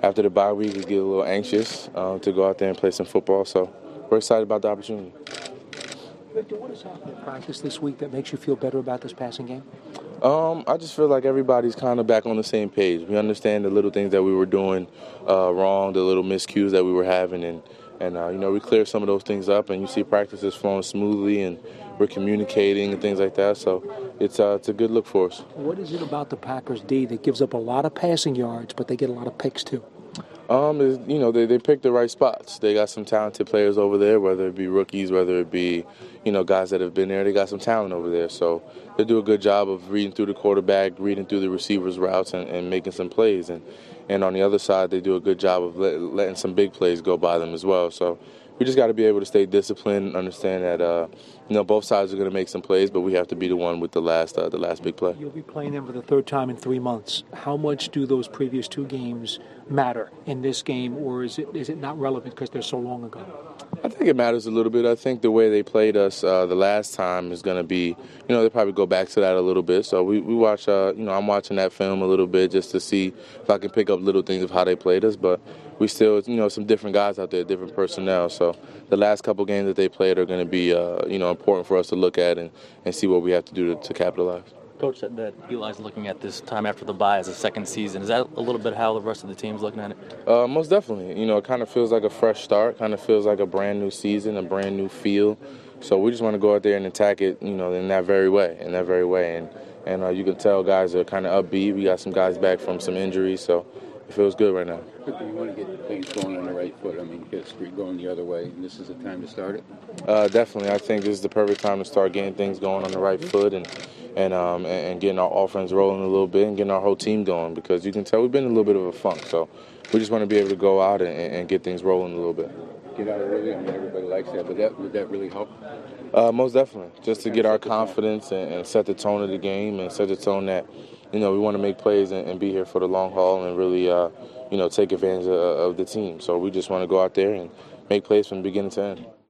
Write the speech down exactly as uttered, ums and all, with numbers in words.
after the bye week, we get a little anxious uh, to go out there and play some football. So we're excited about the opportunity. Victor, what has happened in practice this week that makes you feel better about this passing game? Um, I just feel like everybody's kind of back on the same page. We understand the little things that we were doing uh, wrong, the little miscues that we were having, and, and uh, you know, we cleared some of those things up, and you see practices flowing smoothly, and we're communicating and things like that. So it's, uh, it's a good look for us. What is it about the Packers D that gives up a lot of passing yards, but they get a lot of picks too? Um, is, you know, they, they pick the right spots. They got some talented players over there, whether it be rookies, whether it be, you know, guys that have been there. They got some talent over there. So they do a good job of reading through the quarterback, reading through the receivers' routes, and, and making some plays. And, and on the other side, they do a good job of let, letting some big plays go by them as well. So we just got to be able to stay disciplined and understand that, uh, you know, both sides are going to make some plays, but we have to be the one with the last uh, the last big play. You'll be playing them for the third time in three months. How much do those previous two games matter in this game, or is it is it not relevant because they're so long ago? I think it matters a little bit. I think the way they played us uh, the last time is going to be, you know, they probably go back to that a little bit. So we, we watch, uh, you know, I'm watching that film a little bit just to see if I can pick up little things of how they played us. But we still, you know, some different guys out there, different personnel. So the last couple games that they played are going to be, uh, you know, important for us to look at and, and see what we have to do to, to capitalize. Coach said that Eli's looking at this time after the bye as a second season. Is that a little bit how the rest of the team's looking at it? Uh, most definitely. You know, it kind of feels like a fresh start, kind of feels like a brand new season, a brand new feel. So we just want to go out there and attack it, you know, in that very way, in that very way. And, and uh, you can tell guys are kind of upbeat. We got some guys back from some injuries, so it feels good right now. You want to get things going on the right foot. I mean, get the streak going the other way, and this is the time to start it? Uh, definitely. I think this is the perfect time to start getting things going on the right foot and and um, and getting our offense rolling a little bit and getting our whole team going, because you can tell we've been in a little bit of a funk. So we just want to be able to go out and, and get things rolling a little bit. Get out early. I mean, everybody likes that, but that, would that really help? Uh, most definitely. Just to get our confidence and, and set the tone of the game and set the tone that, you know, we want to make plays and, and be here for the long haul and really, uh, you know, take advantage of, of the team. So we just want to go out there and make plays from beginning to end.